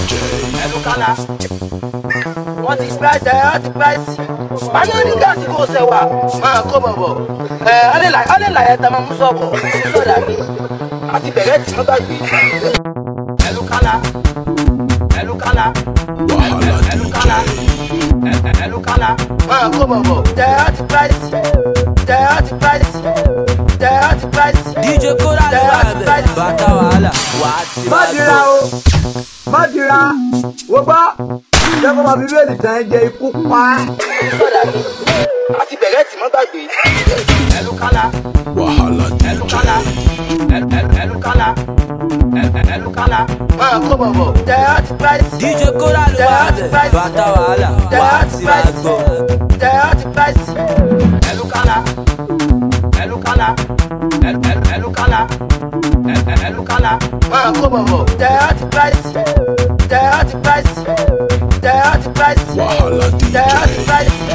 Elukala. What is price? What is price? I know the gas go say what? Man, come over. I don't like it. I'm a musobo. So that me. I think the rest is not that big. Elukala. Elukala. Elukala. Elukala. Man, come over. What price? What price? What price? DJ Kora bata wala. Madira o. Madira. Wo ba. Jẹ́ kó máa fi bẹ́ẹ̀lì tán jẹ ikú pa. Àti bẹ̀rẹ̀ tí mo gbàgbé. Elukala. Wahala DJ. Elukala. Elukala. Máa kó bọ̀bọ̀. What price? DJ Kora bata wala. What price? Elukala. Elukala. Elukala. Elukala. Máa kó bọ̀bọ̀. What price? What price? Wahala DJ.